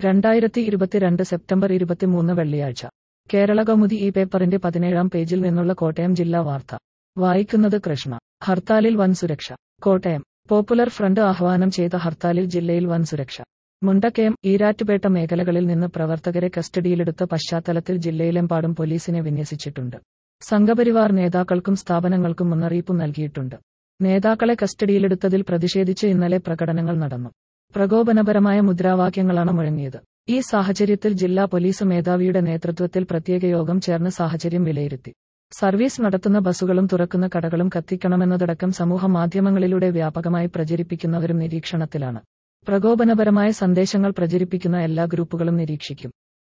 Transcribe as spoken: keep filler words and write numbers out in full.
രണ്ടായിരത്തി ഇരുപത്തിരണ്ട് സെപ്റ്റംബർ ഇരുപത്തിമൂന്ന് വെള്ളിയാഴ്ച കേരളകൗമുദി ഈ പേപ്പറിന്റെ പതിനേഴാം പേജിൽ നിന്നുള്ള കോട്ടയം ജില്ലാ വാർത്ത വായിക്കുന്നത് കൃഷ്ണ. ഹർത്താലിൽ വൻ സുരക്ഷ. കോട്ടയം. പോപ്പുലർ ഫ്രണ്ട് ആഹ്വാനം ചെയ്ത ഹർത്താലിൽ ജില്ലയിൽ വൻ സുരക്ഷ. മുണ്ടക്കയം, ഈരാറ്റുപേട്ട മേഖലകളിൽ നിന്ന് പ്രവർത്തകരെ കസ്റ്റഡിയിലെടുത്ത പശ്ചാത്തലത്തിൽ ജില്ലയിലെമ്പാടും പോലീസിനെ വിന്യസിച്ചിട്ടുണ്ട്. സംഘപരിവാർ നേതാക്കൾക്കും സ്ഥാപനങ്ങൾക്കും മുന്നറിയിപ്പും നൽകിയിട്ടുണ്ട്. നേതാക്കളെ കസ്റ്റഡിയിലെടുത്തതിൽ പ്രതിഷേധിച്ച് ഇന്നലെ പ്രകടനങ്ങൾ നടന്നു. പ്രകോപനപരമായ മുദ്രാവാക്യങ്ങളാണ് മുഴങ്ങിയത്. ഈ സാഹചര്യത്തിൽ ജില്ലാ പോലീസ് മേധാവിയുടെ നേതൃത്വത്തിൽ പ്രത്യേക യോഗം ചേർന്ന് സാഹചര്യം വിലയിരുത്തി. സർവീസ് നടത്തുന്ന ബസ്സുകളും തുറക്കുന്ന കടകളും കത്തിക്കണമെന്നതടക്കം സമൂഹ മാധ്യമങ്ങളിലൂടെ വ്യാപകമായി പ്രചരിപ്പിക്കുന്നവരും നിരീക്ഷണത്തിലാണ്. പ്രകോപനപരമായ സന്ദേശങ്ങൾ പ്രചരിപ്പിക്കുന്ന എല്ലാ ഗ്രൂപ്പുകളും നിരീക്ഷിക്കും.